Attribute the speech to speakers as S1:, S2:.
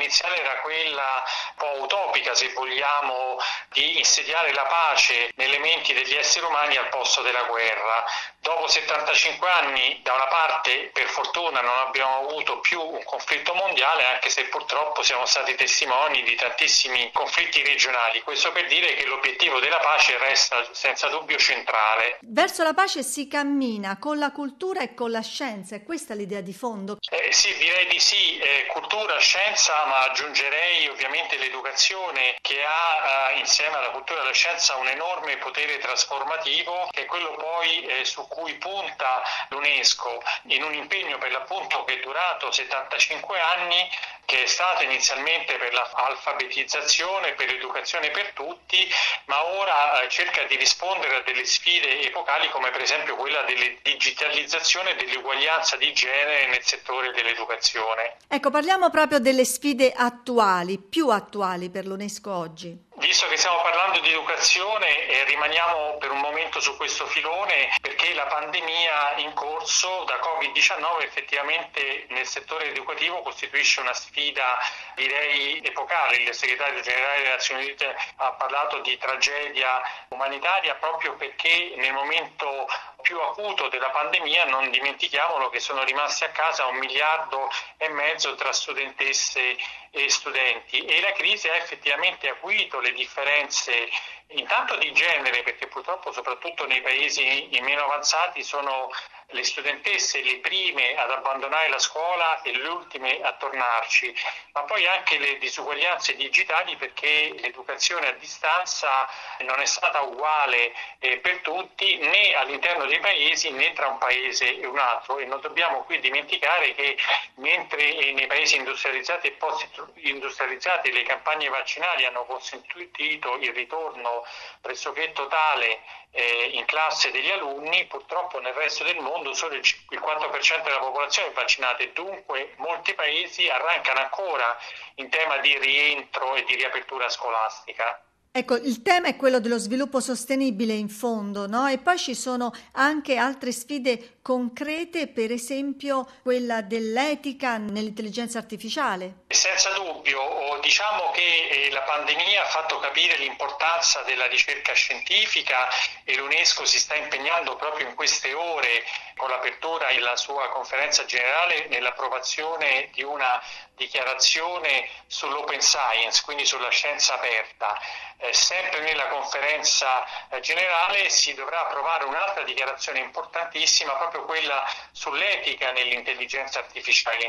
S1: iniziale era quella un po' utopica, se vogliamo, di insediare la pace nelle menti degli esseri umani al posto della guerra. Dopo 75 anni, da una parte, per fortuna non abbiamo avuto più un conflitto mondiale, anche se purtroppo siamo stati testimoni di tantissimi conflitti regionali. Questo per dire che l'obiettivo della pace resta senza dubbio centrale.
S2: Verso la pace si cammina con la cultura e con la scienza, è questa l'idea di fondo?
S1: Sì, direi di sì, cultura, scienza, ma aggiungerei ovviamente l'educazione, che ha insieme alla cultura e alla scienza un enorme potere trasformativo, che è quello poi su cui punta l'UNESCO in un impegno per l'appunto che è durato 75 anni, che è stato inizialmente per l'alfabetizzazione, per l'educazione per tutti, ma ora cerca di rispondere a delle sfide epocali come per esempio quella della digitalizzazione e dell'uguaglianza di genere nel settore dell'educazione.
S2: Ecco, parliamo proprio delle sfide attuali, più attuali per l'UNESCO oggi.
S1: Visto che stiamo parlando di educazione, rimaniamo per un momento su questo filone, perché la pandemia in corso da Covid-19 effettivamente nel settore educativo costituisce una sfida, direi, epocale. Il segretario generale delle Nazioni Unite ha parlato di tragedia umanitaria proprio perché nel momento più acuto della pandemia, non dimentichiamolo, che sono rimasti a casa 1,5 miliardi tra studentesse e studenti, e la crisi ha effettivamente acuito le differenze intanto di genere, perché purtroppo soprattutto nei paesi meno avanzati sono le studentesse le prime ad abbandonare la scuola e le ultime a tornarci, ma poi anche le disuguaglianze digitali, perché l'educazione a distanza non è stata uguale per tutti, né all'interno dei paesi né tra un paese e un altro, e non dobbiamo qui dimenticare che mentre nei paesi industrializzati e post-industrializzati le campagne vaccinali hanno consentito il ritorno pressoché totale in classe degli alunni, purtroppo nel resto del mondo solo il 4% della popolazione è vaccinata, e dunque molti paesi arrancano ancora in tema di rientro e di riapertura scolastica.
S2: Ecco, il tema è quello dello sviluppo sostenibile in fondo, no? E poi ci sono anche altre sfide concrete, per esempio quella dell'etica nell'intelligenza artificiale.
S1: Senza dubbio, diciamo che la pandemia ha fatto capire l'importanza della ricerca scientifica, e l'UNESCO si sta impegnando proprio in queste ore con l'apertura della sua conferenza generale nell'approvazione di una dichiarazione sull'open science, quindi sulla scienza aperta. Sempre nella conferenza generale si dovrà approvare un'altra dichiarazione importantissima, proprio quella sull'etica nell'intelligenza artificiale.